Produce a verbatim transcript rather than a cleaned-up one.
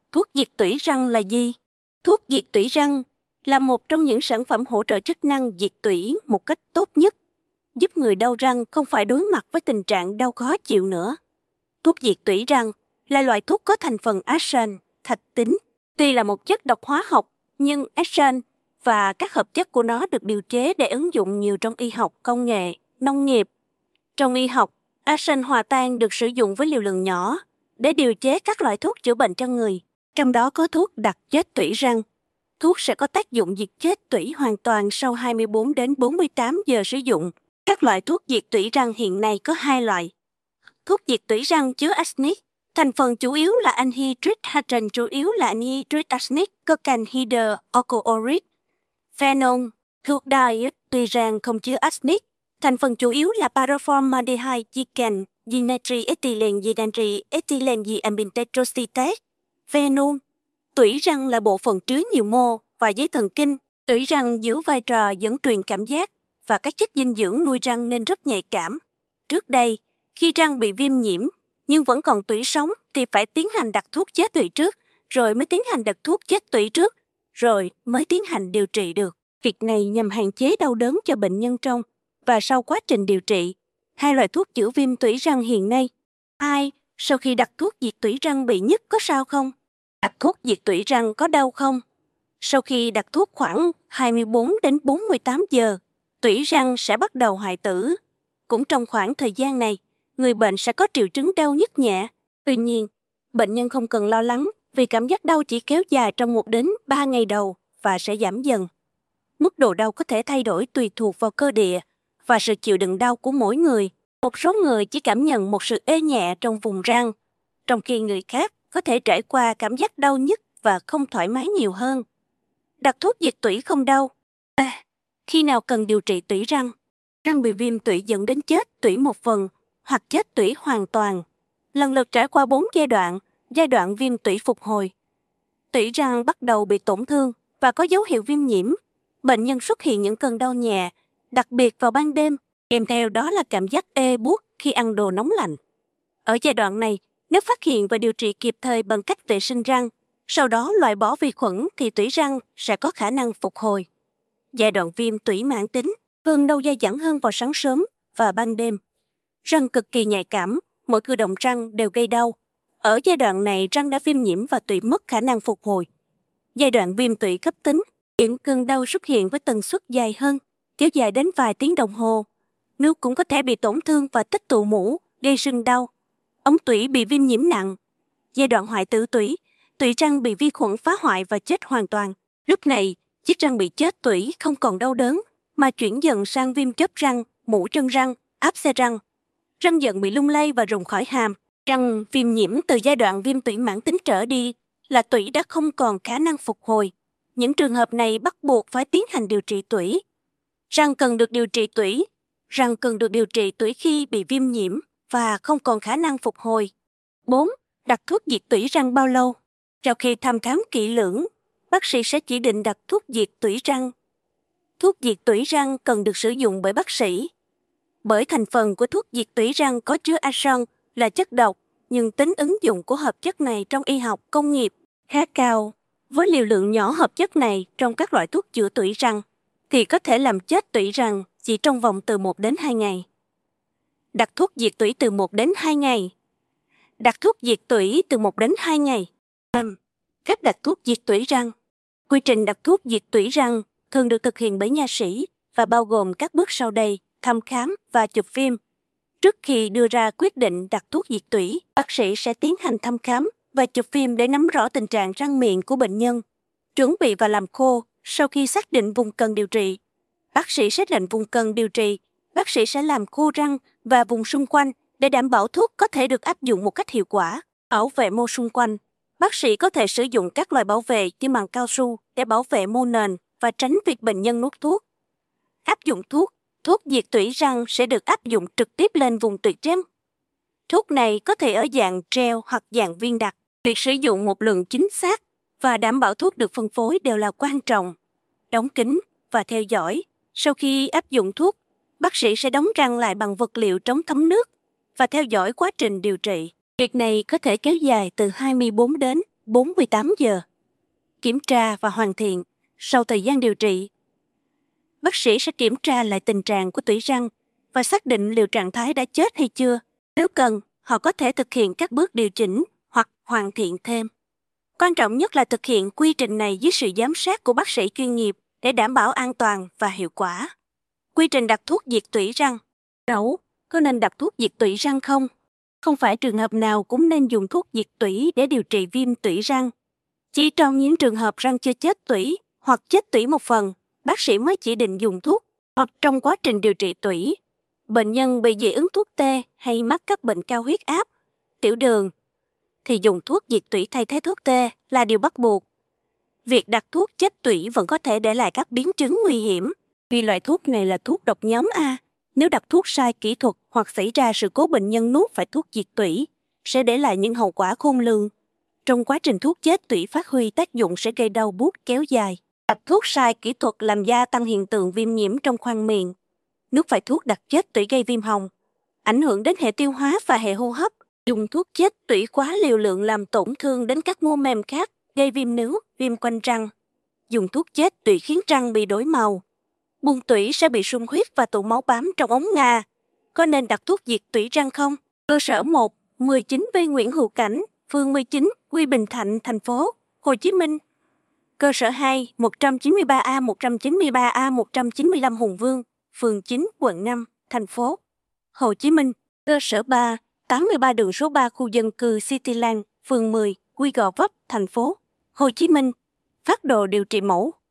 Thuốc diệt tủy răng là gì? Thuốc diệt tủy răng là một trong những sản phẩm hỗ trợ chức năng diệt tủy một cách tốt nhất, giúp người đau răng không phải đối mặt với tình trạng đau khó chịu nữa. Thuốc diệt tủy răng là loại thuốc có thành phần arsen, thạch tín. Tuy là một chất độc hóa học, nhưng arsen và các hợp chất của nó được điều chế để ứng dụng nhiều trong y học, công nghệ, nông nghiệp. Trong y học, arsen hòa tan được sử dụng với liều lượng nhỏ để điều chế các loại thuốc chữa bệnh cho người. Trong đó có thuốc đặc chết tủy răng. Thuốc sẽ có tác dụng diệt chết tủy hoàn toàn sau hai mươi bốn đến bốn mươi tám giờ sử dụng. Các loại thuốc diệt tủy răng hiện nay có hai loại. Thuốc diệt tủy răng chứa arsenic, thành phần chủ yếu là anhydride hatron, chủ yếu là anhydride arsenic, có canhydr alcoholic. Phenol, thuốc diệt tủy răng không chứa arsenic, thành phần chủ yếu là paraformaldehyde, dican, dinatri ethylene, dinatri ethylene, diamine tetroxytate. Phenol, tủy răng là bộ phận chứa nhiều mô và dây thần kinh. Tủy răng giữ vai trò dẫn truyền cảm giác và các chất dinh dưỡng nuôi răng nên rất nhạy cảm. Trước đây, khi răng bị viêm nhiễm nhưng vẫn còn tủy sống thì phải tiến hành đặt thuốc chết tủy trước, rồi mới tiến hành đặt thuốc chết tủy trước, rồi mới tiến hành điều trị được. Việc này nhằm hạn chế đau đớn cho bệnh nhân trong và sau quá trình điều trị. Hai loại thuốc chữa viêm tủy răng hiện nay. Hai, sau khi đặt thuốc diệt tủy răng bị nhức có sao không? Đặt thuốc diệt tủy răng có đau không? Sau khi đặt thuốc khoảng hai mươi bốn đến bốn mươi tám giờ, tủy răng sẽ bắt đầu hoại tử. Cũng trong khoảng thời gian này, người bệnh sẽ có triệu chứng đau nhức nhẹ. Tuy nhiên, bệnh nhân không cần lo lắng vì cảm giác đau chỉ kéo dài trong một đến ba ngày đầu và sẽ giảm dần. Mức độ đau có thể thay đổi tùy thuộc vào cơ địa và sự chịu đựng đau của mỗi người. Một số người chỉ cảm nhận một sự ê nhẹ trong vùng răng, trong khi người khác có thể trải qua cảm giác đau nhức và không thoải mái nhiều hơn. Đặt thuốc diệt tủy không đau. À, khi nào cần điều trị tủy răng? Răng bị viêm tủy dẫn đến chết tủy một phần hoặc chết tủy hoàn toàn. Lần lượt trải qua bốn giai đoạn, giai đoạn viêm tủy phục hồi. Tủy răng bắt đầu bị tổn thương và có dấu hiệu viêm nhiễm. Bệnh nhân xuất hiện những cơn đau nhẹ, đặc biệt vào ban đêm, kèm theo đó là cảm giác ê buốt khi ăn đồ nóng lạnh. Ở giai đoạn này, nếu phát hiện và điều trị kịp thời bằng cách vệ sinh răng, sau đó loại bỏ vi khuẩn thì tủy răng sẽ có khả năng phục hồi. Giai đoạn viêm tủy mãn tính, cơn đau dai dẳng hơn vào sáng sớm và ban đêm. Răng cực kỳ nhạy cảm, mỗi cử động răng đều gây đau. Ở giai đoạn này, răng đã viêm nhiễm và tủy mất khả năng phục hồi. Giai đoạn viêm tủy cấp tính, những cơn đau xuất hiện với tần suất dài hơn, kéo dài đến vài tiếng đồng hồ. Nước cũng có thể bị tổn thương và tích tụ mủ, gây sưng đau. Ống tủy bị viêm nhiễm nặng. Giai đoạn hoại tử tủy, tủy răng bị vi khuẩn phá hoại và chết hoàn toàn. Lúc này, chiếc răng bị chết tủy không còn đau đớn, mà chuyển dần sang viêm chớp răng, mủ chân răng, áp xe răng. Răng dần bị lung lay và rụng khỏi hàm. Răng viêm nhiễm từ giai đoạn viêm tủy mãn tính trở đi là tủy đã không còn khả năng phục hồi. Những trường hợp này bắt buộc phải tiến hành điều trị tủy. Răng cần được điều trị tủy. Răng cần được điều trị tủy khi bị viêm nhiễm và không còn khả năng phục hồi. bốn. Đặt thuốc diệt tủy răng bao lâu? Sau khi thăm khám kỹ lưỡng, bác sĩ sẽ chỉ định đặt thuốc diệt tủy răng. Thuốc diệt tủy răng cần được sử dụng bởi bác sĩ. Bởi thành phần của thuốc diệt tủy răng có chứa arsen là chất độc, nhưng tính ứng dụng của hợp chất này trong y học công nghiệp khá cao. Với liều lượng nhỏ hợp chất này trong các loại thuốc chữa tủy răng, thì có thể làm chết tủy răng chỉ trong vòng từ một đến hai ngày. Đặt thuốc diệt tủy từ một đến hai ngày. Đặt thuốc diệt tủy từ một đến hai ngày. năm. Cách đặt thuốc diệt tủy răng. Quy trình đặt thuốc diệt tủy răng thường được thực hiện bởi nha sĩ và bao gồm các bước sau đây: thăm khám và chụp phim. Trước khi đưa ra quyết định đặt thuốc diệt tủy, bác sĩ sẽ tiến hành thăm khám và chụp phim để nắm rõ tình trạng răng miệng của bệnh nhân. Chuẩn bị và làm khô. Sau khi xác định vùng cần điều trị, bác sĩ sẽ lệnh vùng cần điều trị. Bác sĩ sẽ làm khô răng và vùng xung quanh để đảm bảo thuốc có thể được áp dụng một cách hiệu quả. Bảo vệ mô xung quanh. Bác sĩ có thể sử dụng các loại bảo vệ như màng cao su để bảo vệ mô nền và tránh việc bệnh nhân nuốt thuốc. Áp dụng thuốc. Thuốc diệt tủy răng sẽ được áp dụng trực tiếp lên vùng tủy răng. Thuốc này có thể ở dạng gel hoặc dạng viên đặc. Việc sử dụng một lượng chính xác và đảm bảo thuốc được phân phối đều là quan trọng. Đóng kín và theo dõi. Sau khi áp dụng thuốc, bác sĩ sẽ đóng răng lại bằng vật liệu chống thấm nước và theo dõi quá trình điều trị. Việc này có thể kéo dài từ hai mươi bốn đến bốn mươi tám giờ. Kiểm tra và hoàn thiện. Sau thời gian điều trị, bác sĩ sẽ kiểm tra lại tình trạng của tủy răng và xác định liệu trạng thái đã chết hay chưa. Nếu cần, họ có thể thực hiện các bước điều chỉnh hoặc hoàn thiện thêm. Quan trọng nhất là thực hiện quy trình này dưới sự giám sát của bác sĩ chuyên nghiệp để đảm bảo an toàn và hiệu quả. Quy trình đặt thuốc diệt tủy răng. Cậu có nên đặt thuốc diệt tủy răng không? Không phải trường hợp nào cũng nên dùng thuốc diệt tủy để điều trị viêm tủy răng. Chỉ trong những trường hợp răng chưa chết tủy hoặc chết tủy một phần, bác sĩ mới chỉ định dùng thuốc, hoặc trong quá trình điều trị tủy. Bệnh nhân bị dị ứng thuốc tê hay mắc các bệnh cao huyết áp, tiểu đường, thì dùng thuốc diệt tủy thay thế thuốc tê là điều bắt buộc. Việc đặt thuốc chết tủy vẫn có thể để lại các biến chứng nguy hiểm, vì loại thuốc này là thuốc độc nhóm A. Nếu đặt thuốc sai kỹ thuật hoặc xảy ra sự cố bệnh nhân nuốt phải thuốc diệt tủy, sẽ để lại những hậu quả khôn lường. Trong quá trình thuốc chết tủy phát huy tác dụng sẽ gây đau buốt kéo dài. Đặt thuốc sai kỹ thuật làm gia tăng hiện tượng viêm nhiễm trong khoang miệng. Nuốt phải thuốc đặt chết tủy gây viêm họng, ảnh hưởng đến hệ tiêu hóa và hệ hô hấp. Dùng thuốc chết tủy quá liều lượng làm tổn thương đến các mô mềm khác, gây viêm nướu, viêm quanh răng. Dùng thuốc chết tủy khiến răng bị đổi màu. Buồng tủy sẽ bị sung huyết và tụ máu bám trong ống ngà. Có nên đặt thuốc diệt tủy răng không? Cơ sở một, mười chín B Nguyễn Hữu Cảnh, phường mười chín, Quy Bình Thạnh, thành phố Hồ Chí Minh. Cơ sở hai, một trăm chín mươi ba A, một trăm chín mươi ba A, một trăm chín mươi lăm Hùng Vương, phường chín, quận năm, thành phố Hồ Chí Minh. Cơ sở ba, tám mươi ba đường số ba khu dân cư Cityland, phường mười, Quy Gò Vấp, thành phố Hồ Chí Minh. Phác đồ điều trị mẫu.